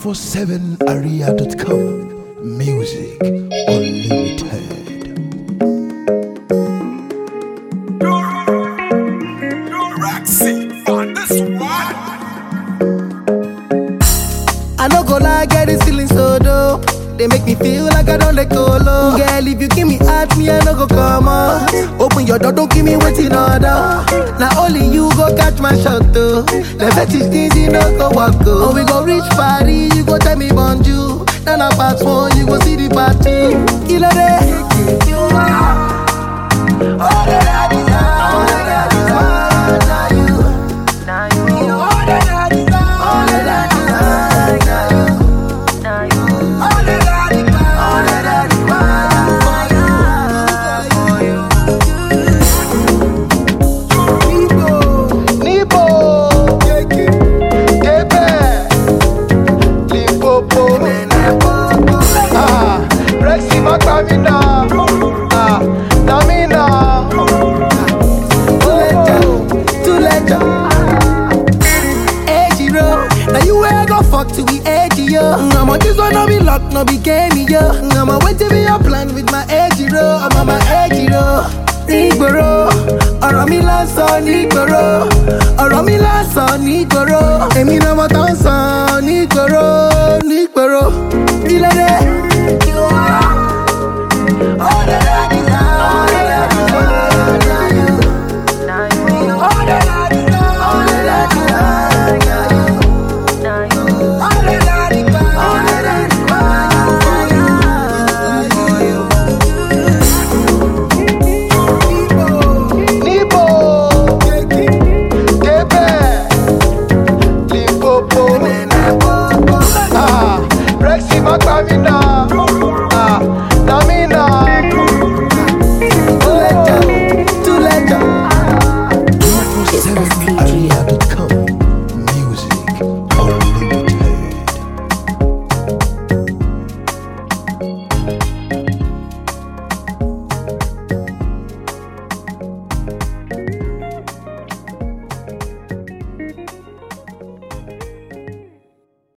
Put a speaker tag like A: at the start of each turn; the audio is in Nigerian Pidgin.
A: 247aria.com. Music Unlimited.
B: I no go lie, get this feeling so dope. They make me feel like I don't let go low. Girl, if you give me heart, me I no go come on. Open your door, don't give me waiting order. Now only you go catch my shot though. The fetish things you no go walk go. Oh, we go reach party, you go tell me bonjour. Then I part one, you go see the party. Killer day, you are all that I desire, all that I desire. Now you, all that I desire, all that I desire. Now you, all that I desire, all that I desire. Nibo, Ebe, Limpopo, Rexy Matamina, Namina, Tuleja, Ejiro. Now you where go fuck to be edgy, yo. I'm on this one, no be luck, no be game, yo. I'm on wait to be a plan with my Ejiro. I'm on my Ejiro. Nígboro, ọ̀rọ̀ mi lásán nígboro, ọ̀rọ̀ mi lásán nígboro. Èmi náà mo tán sàn nígboro, nígboro. Ilé dé.